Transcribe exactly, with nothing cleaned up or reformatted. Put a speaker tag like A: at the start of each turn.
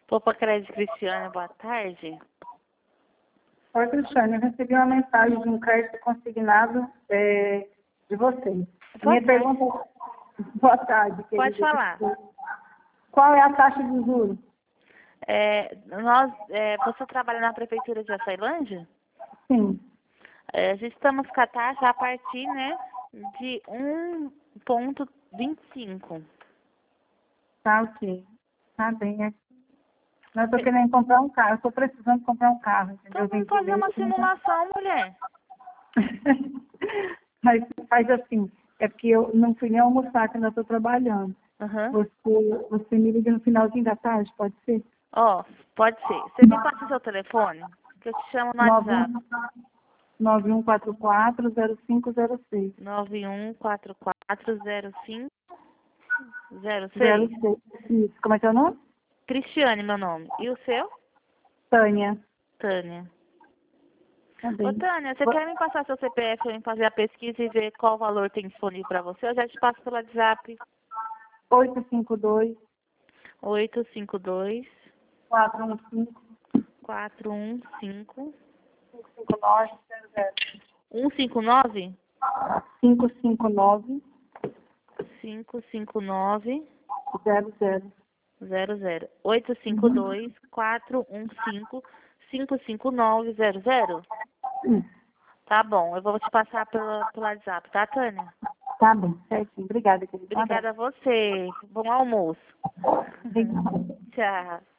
A: Poupa Crédito Cristiane, boa tarde.
B: Oi, Cristiane, eu recebi uma mensagem de um crédito consignado é, de vocês.
A: Boa
B: Minha
A: tarde.
B: pergunta boa tarde, querida.
A: Pode falar.
B: Qual é a taxa de juros?
A: É, nós, é, você trabalha na Prefeitura de Açailândia?
B: Sim.
A: É, a gente estamos com a taxa a partir, né, de um ponto vinte e cinco.
B: Tá ok. Tá bem. é- Nós estou querendo comprar um carro. Estou precisando comprar um carro,
A: Então
B: entendeu?
A: vamos
B: Vendi
A: fazer uma
B: esse, então-
A: simulação, mulher.
B: Mas faz assim, é porque eu não fui nem almoçar, que ainda estou trabalhando.
A: Aham.
B: Você, você me liga no finalzinho da tarde, pode ser?
A: Ó, pode ser. Você me passa o seu telefone, que eu te chamo no WhatsApp.
B: nove um quatro quatro zero cinco zero seis.
A: nove um quatro quatro zero cinco zero
B: Zero
A: seis.
B: seis. Isso. Como é que é o nome?
A: Cristiane, meu nome. E o seu?
B: Tânia.
A: Tânia.
B: Tá
A: Ô,
B: bem.
A: Tânia, você quer me passar seu C P F para eu fazer a pesquisa e ver qual valor tem disponível para você? Eu já te passo pelo WhatsApp.
B: oito cinco dois,
A: oito cinco dois,
B: quatro um cinco,
A: quatro um cinco,
B: cinco nove zero zero.
A: um cinco nove,
B: cinco cinco nove
A: cinco cinco nove,
B: zero zero.
A: zero zero. oito cinco dois, quatro um cinco, cinco cinco nove zero zero. Tá bom, eu vou te passar pelo, pelo WhatsApp, tá, Tânia?
B: Tá bem, certinho. Obrigada, querida.
A: Obrigada a você. Bom almoço.
B: Obrigada.
A: Tchau.